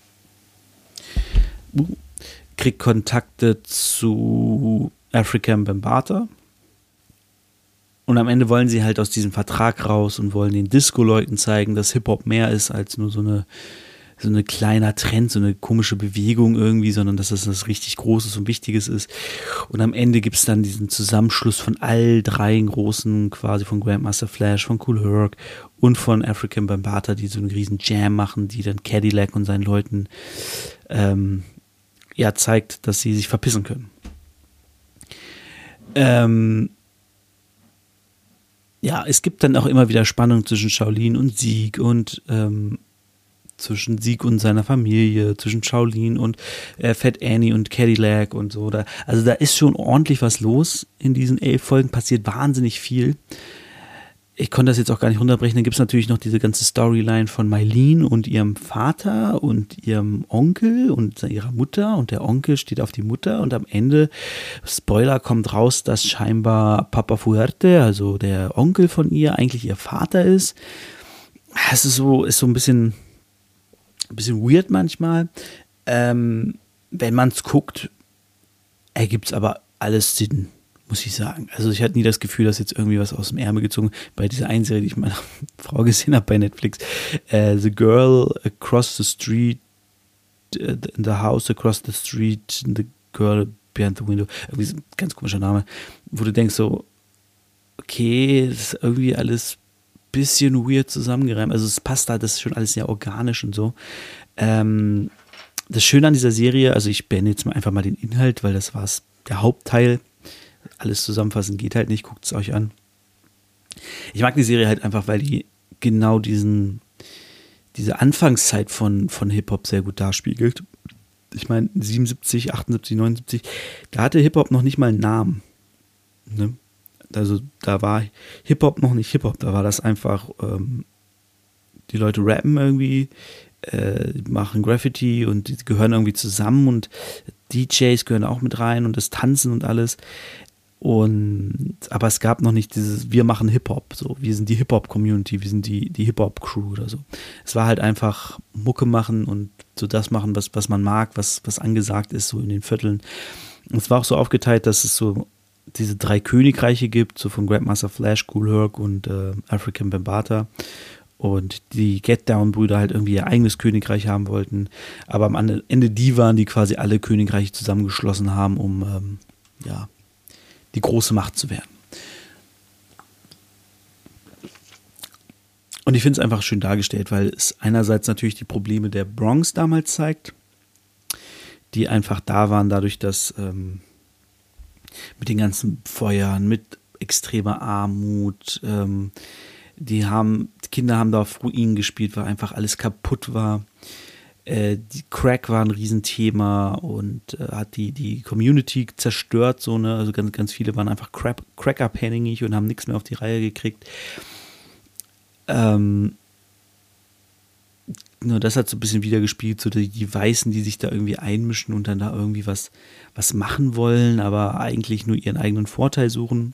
Speaker 1: uh, kriegt Kontakte zu African Bambaataa und am Ende wollen sie halt aus diesem Vertrag raus und wollen den Disco-Leuten zeigen, dass Hip-Hop mehr ist als nur so eine so ein kleiner Trend, so eine komische Bewegung irgendwie, sondern dass das was richtig Großes und Wichtiges ist. Und am Ende gibt es dann diesen Zusammenschluss von all drei großen, quasi von Grandmaster Flash, von Kool Herc und von Afrika Bambaataa, die so einen riesen Jam machen, die dann Cadillac und seinen Leuten ähm, ja zeigt, dass sie sich verpissen können. Ähm, ja, es gibt dann auch immer wieder Spannung zwischen Shaolin und Zeke und ähm, zwischen Zeke und seiner Familie, zwischen Shaolin und äh, Fat Annie und Cadillac und so. Da, also da ist schon ordentlich was los in diesen elf Folgen, passiert wahnsinnig viel. Ich konnte das jetzt auch gar nicht runterbrechen. Dann gibt es natürlich noch diese ganze Storyline von Mylene und ihrem Vater und ihrem Onkel und ihrer Mutter. Und der Onkel steht auf die Mutter. Und am Ende, Spoiler, kommt raus, dass scheinbar Papa Fuerte, also der Onkel von ihr, eigentlich ihr Vater ist. Es ist so, ist so ein bisschen, ein bisschen weird manchmal. Ähm, wenn man es guckt, ergibt es aber alles Sinn, muss ich sagen. Also ich hatte nie das Gefühl, dass jetzt irgendwie was aus dem Ärmel gezogen bei dieser einen Serie, die ich meiner Frau gesehen habe bei Netflix. Uh, the Girl Across the Street, uh, in the House Across the Street, the Girl Behind the Window. Irgendwie so ein ganz komischer Name, wo du denkst so, okay, das ist irgendwie alles ein bisschen weird zusammengereimt. Also es passt da, das ist schon alles sehr organisch und so. Ähm, das Schöne an dieser Serie, also ich beende jetzt mal einfach mal den Inhalt, weil das war der Hauptteil. Alles zusammenfassen geht halt nicht, guckt es euch an. Ich mag die Serie halt einfach, weil die genau diesen, diese Anfangszeit von, von Hip-Hop sehr gut darspiegelt. Ich meine, siebenundsiebzig, achtundsiebzig, neunundsiebzig, da hatte Hip-Hop noch nicht mal einen Namen. Ne? Also da war Hip-Hop noch nicht Hip-Hop, da war das einfach, ähm, die Leute rappen irgendwie, äh, machen Graffiti und die gehören irgendwie zusammen und D Js gehören auch mit rein und das Tanzen und alles. Und aber es gab noch nicht dieses, wir machen Hip-Hop, so, wir sind die Hip-Hop-Community, wir sind die, die Hip-Hop-Crew oder so. Es war halt einfach Mucke machen und so das machen, was, was man mag, was, was angesagt ist, so in den Vierteln. Und es war auch so aufgeteilt, dass es so diese drei Königreiche gibt, so von Grandmaster Flash, Kool Herc und äh, Afrika Bambaataa. Und die Get-Down-Brüder halt irgendwie ihr eigenes Königreich haben wollten. Aber am Ende die waren, die quasi alle Königreiche zusammengeschlossen haben, um ähm, ja, die große Macht zu werden. Und ich finde es einfach schön dargestellt, weil es einerseits natürlich die Probleme der Bronx damals zeigt, die einfach da waren, dadurch, dass ähm, mit den ganzen Feuern, mit extremer Armut, ähm, die haben, die Kinder haben da auf Ruinen gespielt, weil einfach alles kaputt war. Äh, die Crack war ein Riesenthema und äh, hat die, die Community zerstört, so, ne? Also ganz, ganz viele waren einfach Crack, Crack-abhängig und haben nichts mehr auf die Reihe gekriegt. Ähm, nur das hat so ein bisschen wiedergespielt, so die, die Weißen, die sich da irgendwie einmischen und dann da irgendwie was, was machen wollen, aber eigentlich nur ihren eigenen Vorteil suchen.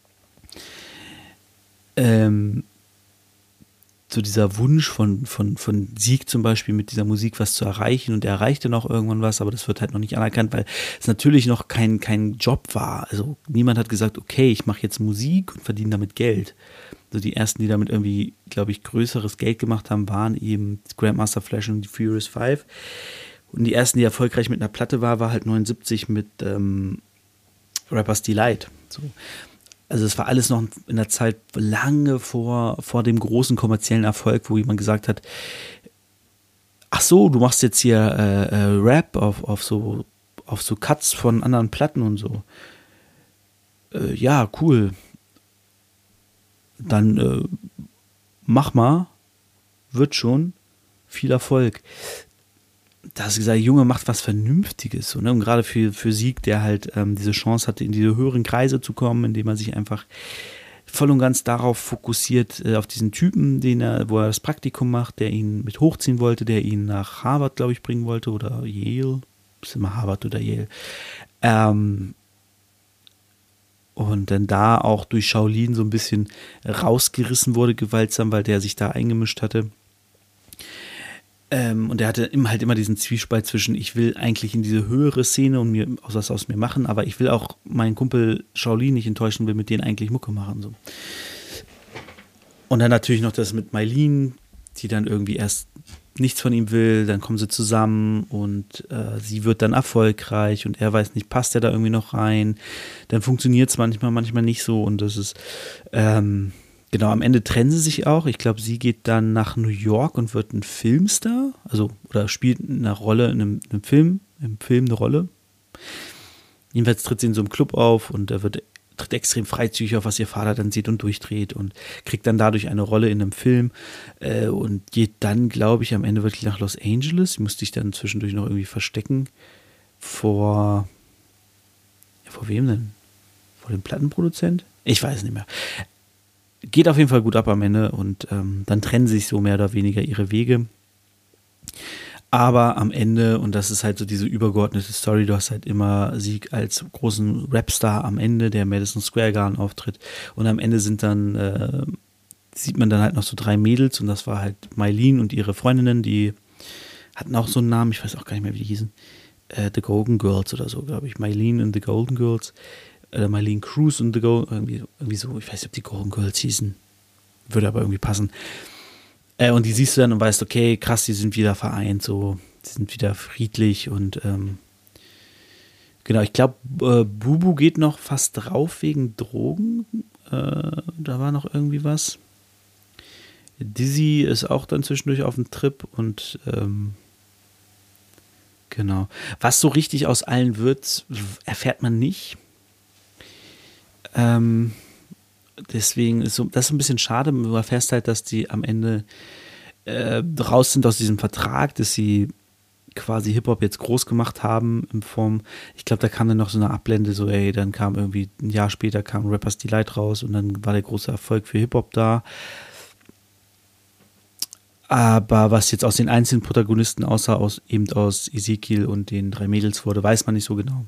Speaker 1: Ähm, so dieser Wunsch von, von, von Zeke zum Beispiel mit dieser Musik was zu erreichen und er erreicht dann auch irgendwann was, aber das wird halt noch nicht anerkannt, weil es natürlich noch kein, kein Job war. Also niemand hat gesagt, okay, ich mache jetzt Musik und verdiene damit Geld. Also die ersten, die damit irgendwie, glaube ich, größeres Geld gemacht haben, waren eben Grandmaster Flash und die Furious Five. Und die ersten, die erfolgreich mit einer Platte war, war halt neunundsiebzig mit ähm, Rapper's Delight. So. Also es war alles noch in der Zeit lange vor, vor dem großen kommerziellen Erfolg, wo jemand gesagt hat, ach so, du machst jetzt hier äh, äh, Rap auf, auf, so, auf so Cuts von anderen Platten und so. Äh, ja, cool. Dann äh, mach mal, wird schon, viel Erfolg. Da hast du gesagt, Junge, macht was Vernünftiges. So, ne? Und gerade für, für Zeke, der halt ähm, diese Chance hatte, in diese höheren Kreise zu kommen, indem er sich einfach voll und ganz darauf fokussiert, äh, auf diesen Typen, den er, wo er das Praktikum macht, der ihn mit hochziehen wollte, der ihn nach Harvard, glaube ich, bringen wollte oder Yale. Ist immer Harvard oder Yale. Ähm, und dann da auch durch Shaolin so ein bisschen rausgerissen wurde, gewaltsam, weil der sich da eingemischt hatte. Ähm, und er hatte immer, halt immer diesen Zwiespalt zwischen, ich will eigentlich in diese höhere Szene und mir was aus mir machen, aber ich will auch meinen Kumpel Shaolin nicht enttäuschen, will mit denen eigentlich Mucke machen. So. Und dann natürlich noch das mit Mylene, die dann irgendwie erst nichts von ihm will, dann kommen sie zusammen und äh, sie wird dann erfolgreich und er weiß nicht, passt er da irgendwie noch rein, dann funktioniert es manchmal, manchmal nicht so und das ist, ähm, genau, am Ende trennen sie sich auch, ich glaube, sie geht dann nach New York und wird ein Filmstar, also, oder spielt eine Rolle in einem, in einem Film, im Film eine Rolle, jedenfalls tritt sie in so einem Club auf und er wird tritt extrem freizügig auf, was ihr Vater dann sieht und durchdreht und kriegt dann dadurch eine Rolle in einem Film äh, und geht dann, glaube ich, am Ende wirklich nach Los Angeles. Musste ich dann zwischendurch noch irgendwie verstecken vor, ja, vor wem denn? Vor dem Plattenproduzent? Ich weiß nicht mehr. Geht auf jeden Fall gut ab am Ende und ähm, dann trennen sich so mehr oder weniger ihre Wege. Aber am Ende, und das ist halt so diese übergeordnete Story, du hast halt immer Sieg als großen Rapstar am Ende, der Madison Square Garden auftritt. Und am Ende sind dann, äh, sieht man dann halt noch so drei Mädels und das war halt Mylene und ihre Freundinnen, die hatten auch so einen Namen, ich weiß auch gar nicht mehr, wie die hießen. Äh, The Golden Girls oder so, glaube ich. Mylene und The Golden Girls. Oder Mylene Cruz und The Golden, irgendwie, irgendwie so, ich weiß nicht, ob die Golden Girls hießen. Würde aber irgendwie passen. Äh, und die siehst du dann und weißt, okay, krass, die sind wieder vereint, so, die sind wieder friedlich und ähm, genau, ich glaube, äh, Bubu geht noch fast drauf wegen Drogen, äh, da war noch irgendwie was. Dizzy ist auch dann zwischendurch auf dem Trip und ähm, genau. Was so richtig aus allen wird, erfährt man nicht. Ähm, Deswegen ist so, das ist ein bisschen schade. Du erfährst halt, dass die am Ende äh, raus sind aus diesem Vertrag, dass sie quasi Hip-Hop jetzt groß gemacht haben in Form, ich glaube, da kam dann noch so eine Ablende, so ey, dann kam irgendwie ein Jahr später kam Rappers Delight raus und dann war der große Erfolg für Hip-Hop da. Aber was jetzt aus den einzelnen Protagonisten außer aus, eben aus Ezekiel und den drei Mädels wurde, weiß man nicht so genau.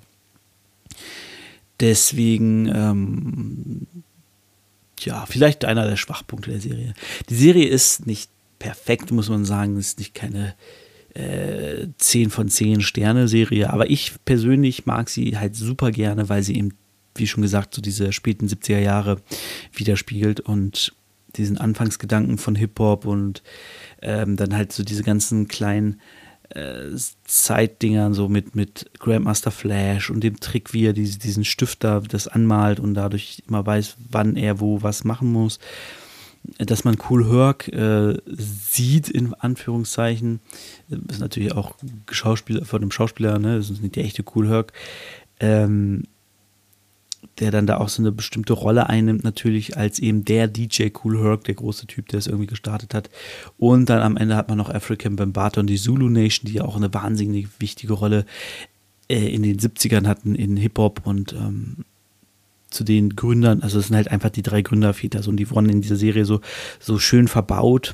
Speaker 1: Deswegen, ähm, ja, vielleicht einer der Schwachpunkte der Serie. Die Serie ist nicht perfekt, muss man sagen. Es ist nicht keine äh, zehn von zehn Sterne Serie, aber ich persönlich mag sie halt super gerne, weil sie eben, wie schon gesagt, so diese späten siebziger Jahre widerspiegelt und diesen Anfangsgedanken von Hip-Hop und ähm, dann halt so diese ganzen kleinen äh, Zeitdingern so mit, mit Grandmaster Flash und dem Trick, wie er diese, diesen Stift da das anmalt und dadurch immer weiß, wann er wo was machen muss. Dass man Kool Herc äh, sieht, in Anführungszeichen, das ist natürlich auch Schauspieler, von einem Schauspieler, ne? Das ist nicht der echte Kool Herc, ähm, der dann da auch so eine bestimmte Rolle einnimmt, natürlich als eben der D J Kool Herc, der große Typ, der es irgendwie gestartet hat. Und dann am Ende hat man noch Afrika Bambaataa und die Zulu Nation, die ja auch eine wahnsinnig wichtige Rolle äh, in den siebzigern hatten in Hip-Hop und ähm, zu den Gründern, also es sind halt einfach die drei Gründerväter, so, und die wurden in dieser Serie so, so schön verbaut,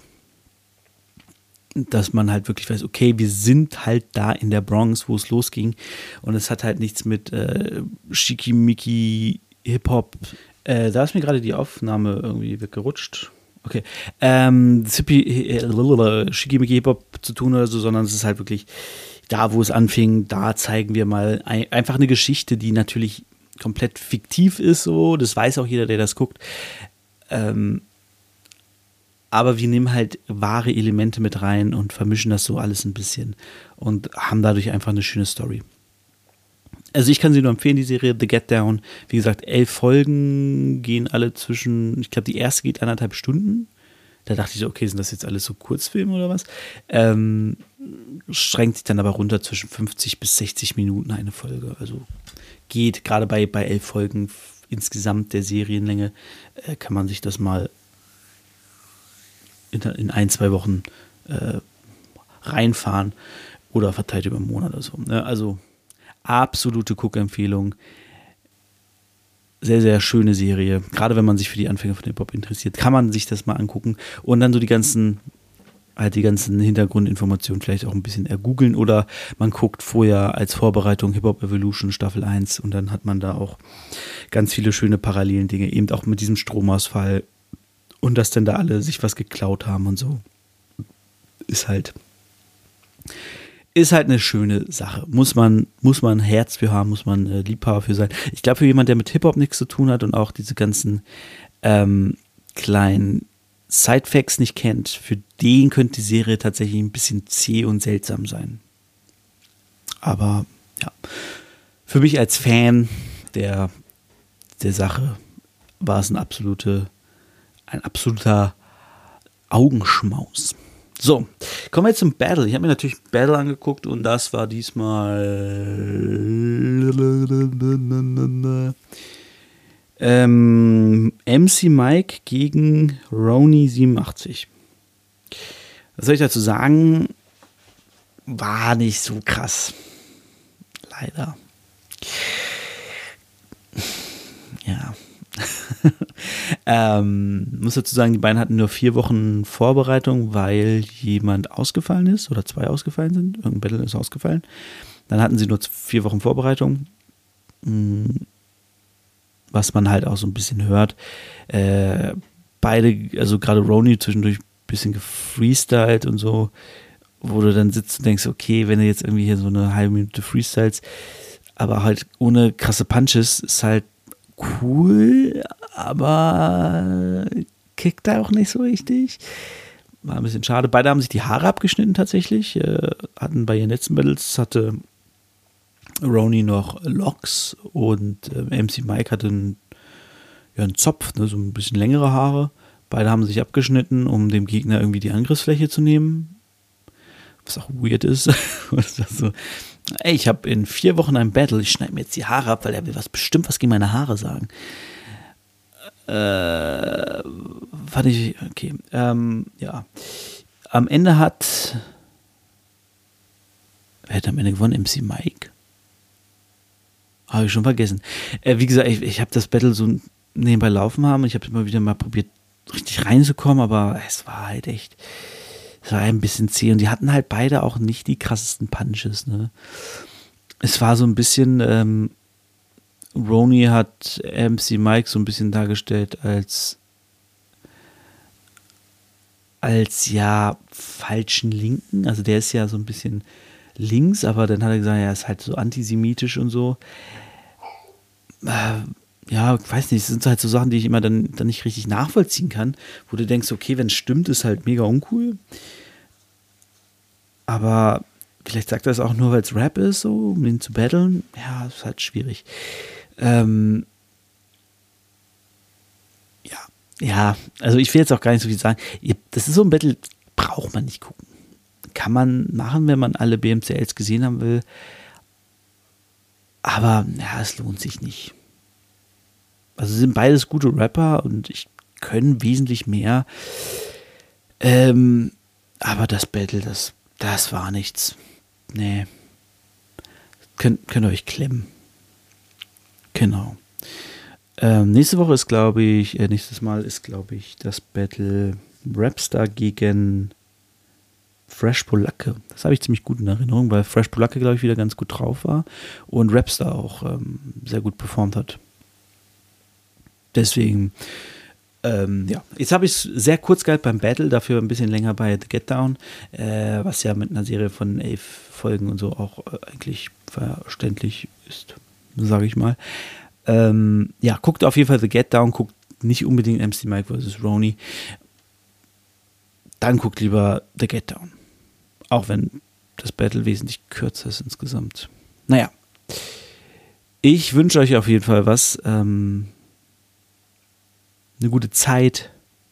Speaker 1: dass man halt wirklich weiß, okay, wir sind halt da in der Bronx, wo es losging, und es hat halt nichts mit äh, Schickimicki Hip-Hop, äh, da ist mir gerade die Aufnahme irgendwie weggerutscht, okay, ähm, äh, Schickimicki Hip-Hop zu tun oder so, sondern es ist halt wirklich da, wo es anfing, da zeigen wir mal ein, einfach eine Geschichte, die natürlich komplett fiktiv ist, so, das weiß auch jeder, der das guckt, ähm, aber wir nehmen halt wahre Elemente mit rein und vermischen das so alles ein bisschen und haben dadurch einfach eine schöne Story. Also ich kann sie nur empfehlen, die Serie The Get Down. Wie gesagt, elf Folgen gehen alle zwischen, ich glaube, die erste geht anderthalb Stunden. Da dachte ich so, okay, sind das jetzt alles so Kurzfilme oder was? Ähm, schränkt sich dann aber runter zwischen fünfzig bis sechzig Minuten eine Folge. Also geht, gerade bei, bei elf Folgen insgesamt der Serienlänge, äh, kann man sich das mal in, in ein, zwei Wochen äh, reinfahren oder verteilt über einen Monat oder so. Ne? Also absolute Guckempfehlung. Sehr, sehr schöne Serie. Gerade wenn man sich für die Anfänge von Hip-Hop interessiert, kann man sich das mal angucken und dann so die ganzen halt die ganzen Hintergrundinformationen vielleicht auch ein bisschen ergoogeln oder man guckt vorher als Vorbereitung Hip-Hop Evolution Staffel eins und dann hat man da auch ganz viele schöne parallelen Dinge, eben auch mit diesem Stromausfall und dass dann da alle sich was geklaut haben und so. Ist halt ist halt eine schöne Sache. Muss man, muss man ein Herz für haben, muss man äh, Liebhaber für sein. Ich glaube, für jemanden, der mit Hip-Hop nichts zu tun hat und auch diese ganzen ähm, kleinen Sidefacts nicht kennt, für den könnte die Serie tatsächlich ein bisschen zäh und seltsam sein. Aber ja, für mich als Fan der, der Sache war es ein, absolute, ein absoluter Augenschmaus. So, kommen wir jetzt zum Battle. Ich habe mir natürlich Battle angeguckt und das war diesmal ähm, M C Mike gegen Roni siebenundachtzig. Was soll ich dazu sagen? War nicht so krass. Leider. Ja. ähm, muss dazu sagen, die beiden hatten nur vier Wochen Vorbereitung, weil jemand ausgefallen ist oder zwei ausgefallen sind. Irgendein Battle ist ausgefallen. Dann hatten sie nur vier Wochen Vorbereitung. Was man halt auch so ein bisschen hört. Äh, beide, also gerade Roni zwischendurch ein bisschen gefreestylt und so, wo du dann sitzt und denkst, okay, wenn du jetzt irgendwie hier so eine halbe Minute freestyles, aber halt ohne krasse Punches, ist halt cool, aber kickt da auch nicht so richtig. War ein bisschen schade. Beide haben sich die Haare abgeschnitten tatsächlich. Äh, hatten bei ihren letzten Battles, hatte Roni noch Locks und äh, M C Mike hatte einen, ja, einen Zopf, ne, so ein bisschen längere Haare. Beide haben sich abgeschnitten, um dem Gegner irgendwie die Angriffsfläche zu nehmen. Was auch weird ist. So, ey, ich habe in vier Wochen ein Battle, ich schneide mir jetzt die Haare ab, weil er will was bestimmt was gegen meine Haare sagen. Äh, fand ich, okay. Ähm, ja. Am Ende hat, wer hat am Ende gewonnen? M C Mike? Habe ich schon vergessen. Äh, wie gesagt, ich, ich habe das Battle so nebenbei laufen haben. Ich habe immer wieder mal probiert, richtig reinzukommen, aber es war halt echt, es war ein bisschen zäh. Und die hatten halt beide auch nicht die krassesten Punches. Ne? Es war so ein bisschen, ähm, Roni hat M C Mike so ein bisschen dargestellt als, als ja, falschen Linken. Also der ist ja so ein bisschen links, aber dann hat er gesagt, er ist halt so antisemitisch und so. Äh, ja, ich weiß nicht, das sind halt so Sachen, die ich immer dann, dann nicht richtig nachvollziehen kann, wo du denkst, okay, wenn es stimmt, ist halt mega uncool. Aber vielleicht sagt er es auch nur, weil es Rap ist, so, um ihn zu battlen. Ja, ist halt schwierig. Ähm, ja, ja, also ich will jetzt auch gar nicht so viel sagen. Das ist so ein Battle, braucht man nicht gucken. Kann man machen, wenn man alle B M C Ls gesehen haben will. Aber ja, es lohnt sich nicht. Also sind beides gute Rapper und ich können wesentlich mehr. Ähm, aber das Battle, das, das war nichts. Nee. Könnt, könnt ihr euch klemmen. Genau. Ähm, nächste Woche ist, glaube ich, äh, nächstes Mal ist, glaube ich, das Battle Rapstar gegen Fresh Polacke. Das habe ich ziemlich gut in Erinnerung, weil Fresh Polacke, glaube ich, wieder ganz gut drauf war und Rapstar auch ähm, sehr gut performt hat. Deswegen, ähm, ja, jetzt habe ich es sehr kurz gehalten beim Battle, dafür ein bisschen länger bei The Get Down, äh, was ja mit einer Serie von elf Folgen und so auch äh, eigentlich verständlich ist, sage ich mal. Ähm, ja, guckt auf jeden Fall The Get Down, guckt nicht unbedingt M C Mike versus Roni. Dann guckt lieber The Get Down. Auch wenn das Battle wesentlich kürzer ist insgesamt. Naja. Ich wünsche euch auf jeden Fall was. Ähm, eine gute Zeit.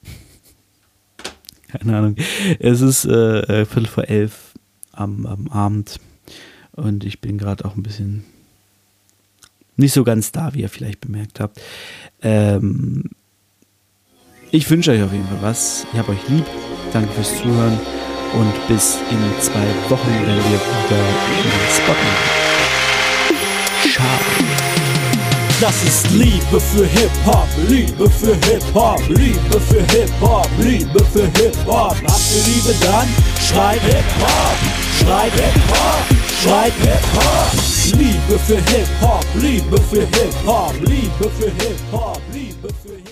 Speaker 1: Keine Ahnung. Es ist äh, Viertel vor elf am, am Abend. Und ich bin gerade auch ein bisschen nicht so ganz da, wie ihr vielleicht bemerkt habt. Ähm, ich wünsche euch auf jeden Fall was. Ich habe euch lieb. Danke fürs Zuhören und bis in zwei Wochen, wenn wir wieder in den Spot machen. Ciao.
Speaker 2: Das ist Liebe für Hip-Hop, Liebe für Hip-Hop, Liebe für Hip-Hop, Liebe für Hip-Hop. Habt ihr Liebe, dann schreit Hip-Hop, schreit Hip-Hop, schreit Hip-Hop. Liebe für Hip-Hop, Liebe für Hip-Hop, Liebe für Hip-Hop, Liebe für Hip-Hop.